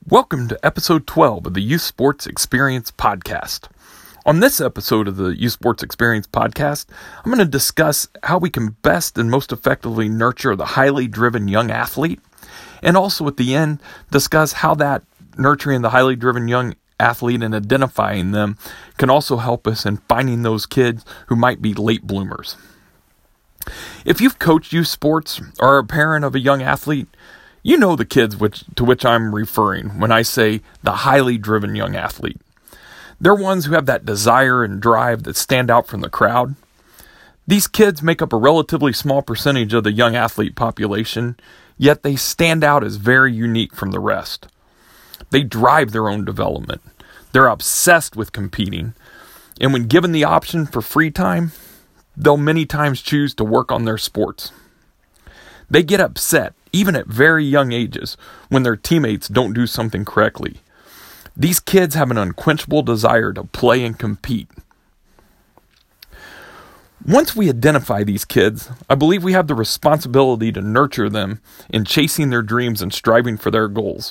Welcome to episode 12 of the Youth Sports Experience Podcast. On this episode of the Youth Sports Experience Podcast, I'm going to discuss how we can best and most effectively nurture the highly driven young athlete, and also at the end, discuss how that nurturing the highly driven young athlete and identifying them can also help us in finding those kids who might be late bloomers. If you've coached youth sports or are a parent of a young athlete, you know the kids to which I'm referring when I say the highly driven young athlete. They're ones who have that desire and drive that stand out from the crowd. These kids make up a relatively small percentage of the young athlete population, yet they stand out as very unique from the rest. They drive their own development. They're obsessed with competing, and when given the option for free time, they'll many times choose to work on their sports. They get upset, even at very young ages, when their teammates don't do something correctly. These kids have an unquenchable desire to play and compete. Once we identify these kids, I believe we have the responsibility to nurture them in chasing their dreams and striving for their goals.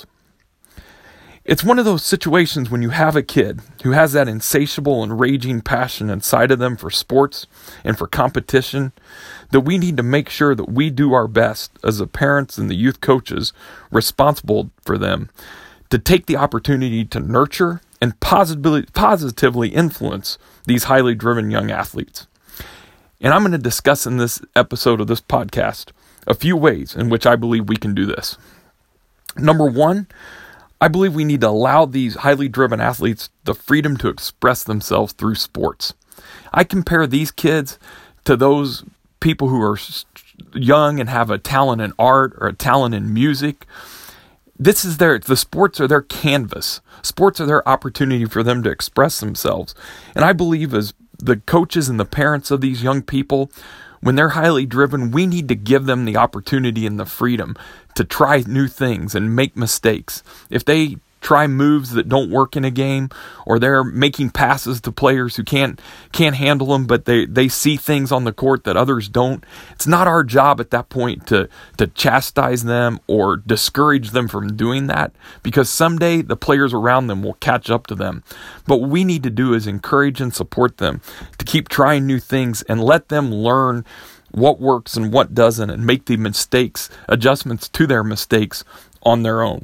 It's one of those situations when you have a kid who has that insatiable and raging passion inside of them for sports and for competition, that we need to make sure that we do our best as the parents and the youth coaches responsible for them to take the opportunity to nurture and positively influence these highly driven young athletes. And I'm going to discuss in this episode of this podcast a few ways in which I believe we can do this. Number one, I believe we need to allow these highly driven athletes the freedom to express themselves through sports. I compare these kids to those people who are young and have a talent in art or a talent in music. The sports are their canvas. Sports are their opportunity for them to express themselves. And I believe as the coaches and the parents of these young people, when they're highly driven, we need to give them the opportunity and the freedom to try new things and make mistakes. If they try moves that don't work in a game, or they're making passes to players who can't handle them, but they see things on the court that others don't, it's not our job at that point to chastise them or discourage them from doing that, because someday the players around them will catch up to them. But what we need to do is encourage and support them to keep trying new things and let them learn what works and what doesn't, and make the adjustments to their mistakes on their own.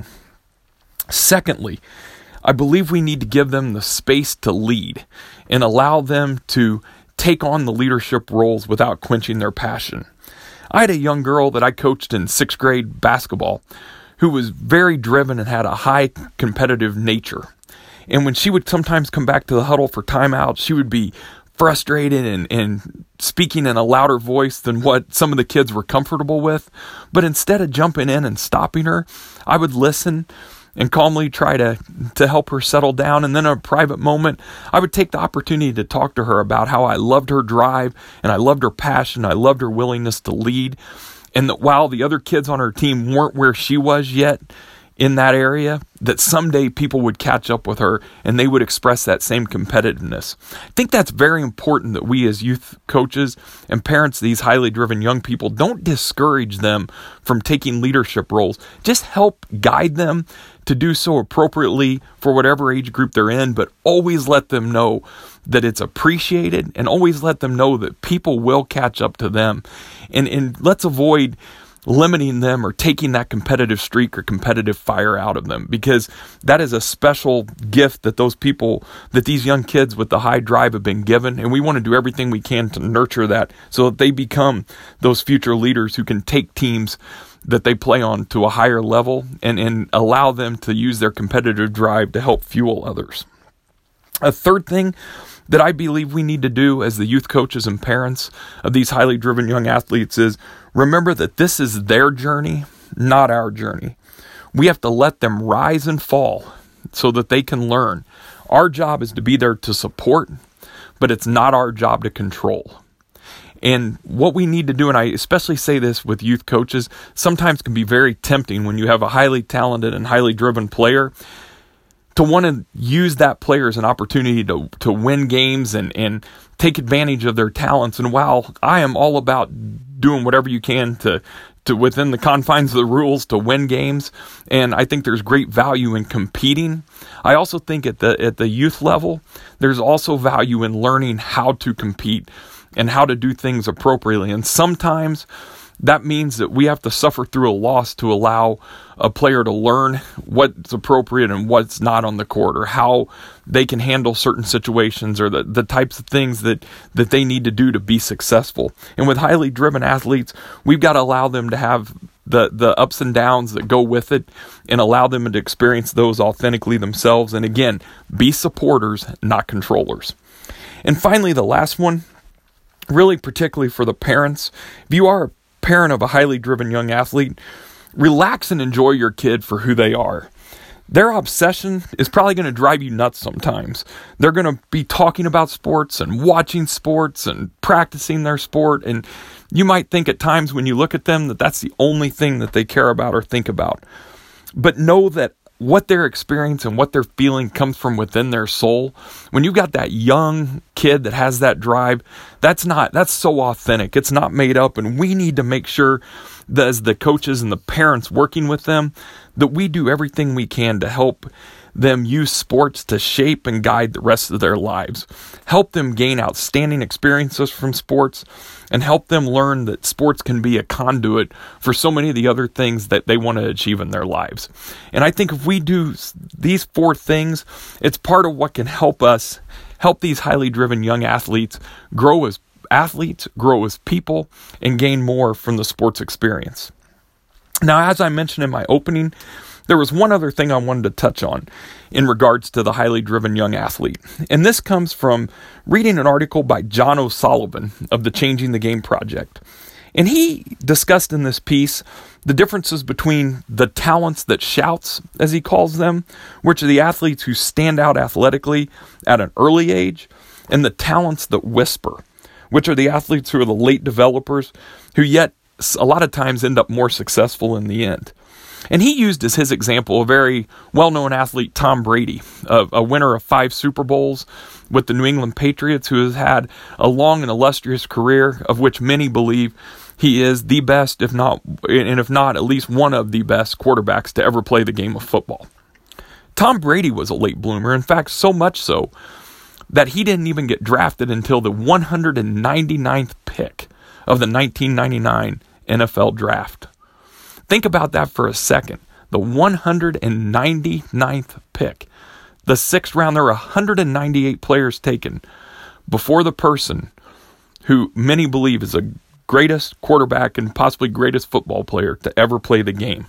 Secondly, I believe we need to give them the space to lead and allow them to take on the leadership roles without quenching their passion. I had a young girl that I coached in 6th grade basketball who was very driven and had a high competitive nature. And when she would sometimes come back to the huddle for timeout, she would be frustrated and speaking in a louder voice than what some of the kids were comfortable with. But instead of jumping in and stopping her, I would listen and calmly try to help her settle down. And then in a private moment, I would take the opportunity to talk to her about how I loved her drive and I loved her passion. I loved her willingness to lead. And that while the other kids on her team weren't where she was yet in that area, that someday people would catch up with her and they would express that same competitiveness. I think that's very important, that we as youth coaches and parents of these highly driven young people don't discourage them from taking leadership roles. Just help guide them to do so appropriately for whatever age group they're in, but always let them know that it's appreciated, and always let them know that people will catch up to them. And let's avoid limiting them or taking that competitive streak or competitive fire out of them, because that is a special gift that these young kids with the high drive have been given, and we want to do everything we can to nurture that so that they become those future leaders who can take teams that they play on to a higher level and allow them to use their competitive drive to help fuel others. A third thing that I believe we need to do as the youth coaches and parents of these highly driven young athletes is remember that this is their journey, not our journey. We have to let them rise and fall so that they can learn. Our job is to be there to support, but it's not our job to control. And what we need to do, and I especially say this with youth coaches, sometimes can be very tempting when you have a highly talented and highly driven player to want to use that player as an opportunity to win games and take advantage of their talents. And while I am all about doing whatever you can to to within the confines of the rules to win games. And I think there's great value in competing. I also think at the youth level, there's also value in learning how to compete and how to do things appropriately. And sometimes that means that we have to suffer through a loss to allow a player to learn what's appropriate and what's not on the court, or how they can handle certain situations, or the types of things that they need to do to be successful. And with highly driven athletes, we've got to allow them to have the ups and downs that go with it, and allow them to experience those authentically themselves. And again, be supporters, not controllers. And finally, the last one, really particularly for the parents, if you are a parent of a highly driven young athlete, relax and enjoy your kid for who they are. Their obsession is probably going to drive you nuts sometimes. They're going to be talking about sports and watching sports and practicing their sport, and you might think at times when you look at them that that's the only thing that they care about or think about. But know that what they're experiencing and what they're feeling comes from within their soul. When you've got that young kid that has that drive, that's so authentic. It's not made up, and we need to make sure that as the coaches and the parents working with them, that we do everything we can to help them use sports to shape and guide the rest of their lives. Help them gain outstanding experiences from sports, and help them learn that sports can be a conduit for so many of the other things that they want to achieve in their lives. And I think if we do these 4 things, it's part of what can help us help these highly driven young athletes grow as people, and gain more from the sports experience. Now, as I mentioned in my opening, there was one other thing I wanted to touch on in regards to the highly driven young athlete. And this comes from reading an article by John O'Sullivan of the Changing the Game Project. And he discussed in this piece the differences between the talents that shouts, as he calls them, which are the athletes who stand out athletically at an early age, and the talents that whisper, which are the athletes who are the late developers, who yet a lot of times end up more successful in the end. And he used as his example a very well-known athlete, Tom Brady, a winner of 5 Super Bowls with the New England Patriots, who has had a long and illustrious career, of which many believe he is the best, if not at least one of the best quarterbacks to ever play the game of football. Tom Brady was a late bloomer, in fact, so much so that he didn't even get drafted until the 199th pick of the 1999 NFL Draft. Think about that for a second. The 199th pick. The 6th round, there were 198 players taken before the person who many believe is the greatest quarterback and possibly greatest football player to ever play the game.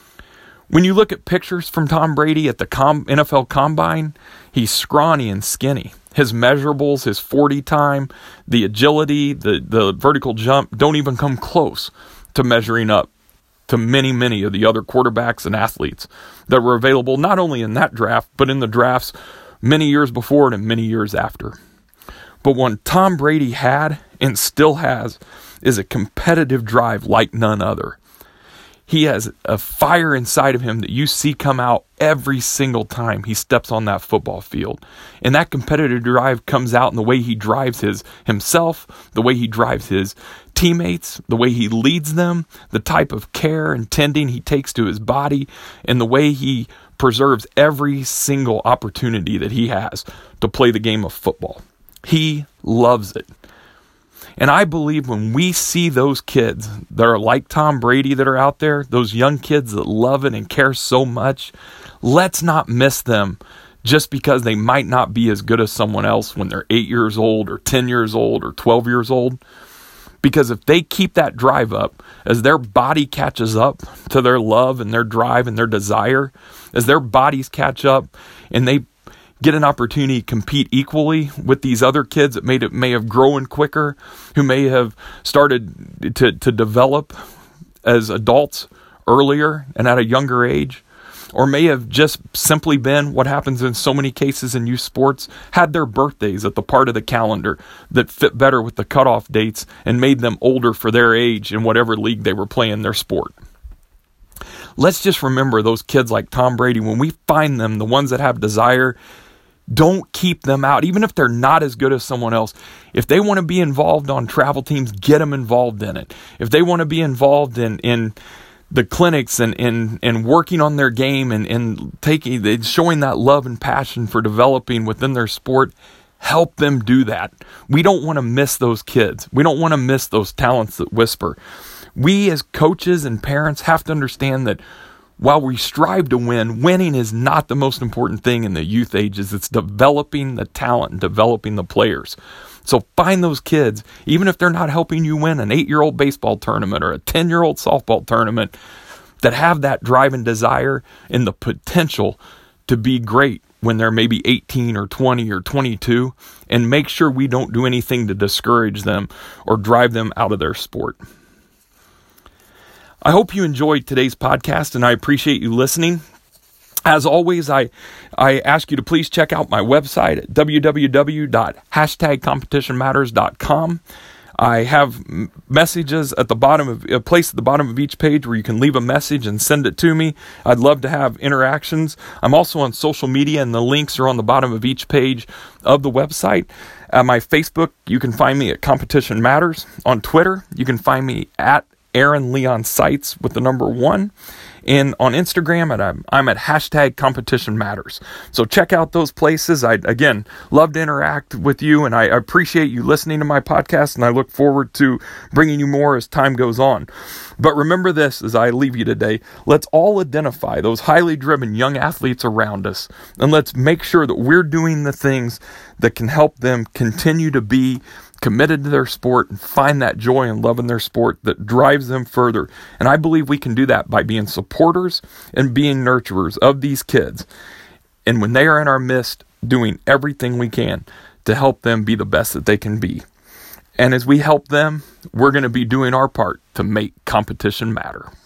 When you look at pictures from Tom Brady at the NFL Combine, he's scrawny and skinny. His measurables, his 40 time, the agility, the vertical jump don't even come close to measuring up to many, many of the other quarterbacks and athletes that were available not only in that draft, but in the drafts many years before it and many years after. But what Tom Brady had and still has is a competitive drive like none other. He has a fire inside of him that you see come out every single time he steps on that football field. And that competitive drive comes out in the way he drives himself, the way he drives his teammates, the way he leads them, the type of care and tending he takes to his body, and the way he preserves every single opportunity that he has to play the game of football. He loves it. And I believe when we see those kids that are like Tom Brady that are out there, those young kids that love it and care so much, let's not miss them just because they might not be as good as someone else when they're 8 years old or 10 years old or 12 years old. Because if they keep that drive up, as their body catches up to their love and their drive and their desire, as their bodies catch up and they get an opportunity to compete equally with these other kids that may have grown quicker, who may have started to develop as adults earlier and at a younger age, or may have just simply been, what happens in so many cases in youth sports, had their birthdays at the part of the calendar that fit better with the cutoff dates and made them older for their age in whatever league they were playing their sport. Let's just remember those kids like Tom Brady, when we find them, the ones that have desire, Don't keep them out, even if they're not as good as someone else. If they want to be involved on travel teams, get them involved in it. If they want to be involved in the clinics and working on their game and showing that love and passion for developing within their sport, help them do that. We don't want to miss those kids. We don't want to miss those talents that whisper. We as coaches and parents have to understand that while we strive to win, winning is not the most important thing in the youth ages. It's developing the talent and developing the players. So find those kids, even if they're not helping you win an 8-year-old baseball tournament or a 10-year-old softball tournament, that have that drive and desire and the potential to be great when they're maybe 18 or 20 or 22, and make sure we don't do anything to discourage them or drive them out of their sport. I hope you enjoyed today's podcast, and I appreciate you listening. As always, I ask you to please check out my website at www.competitionmatters.com. I have messages at the bottom of a place at the bottom of each page where you can leave a message and send it to me. I'd love to have interactions. I'm also on social media, and the links are on the bottom of each page of the website. At my Facebook, you can find me at Competition Matters. On Twitter, you can find me at Aaron Leon Seitz with the number 1. And on Instagram, I'm at #Competition Matters. So check out those places. I'd, again, love to interact with you, and I appreciate you listening to my podcast, and I look forward to bringing you more as time goes on. But remember this as I leave you today. Let's all identify those highly driven young athletes around us, and let's make sure that we're doing the things that can help them continue to be committed to their sport and find that joy and love in their sport that drives them further. And I believe we can do that by being supporters and being nurturers of these kids. And when they are in our midst, doing everything we can to help them be the best that they can be. And as we help them, we're going to be doing our part to make competition matter.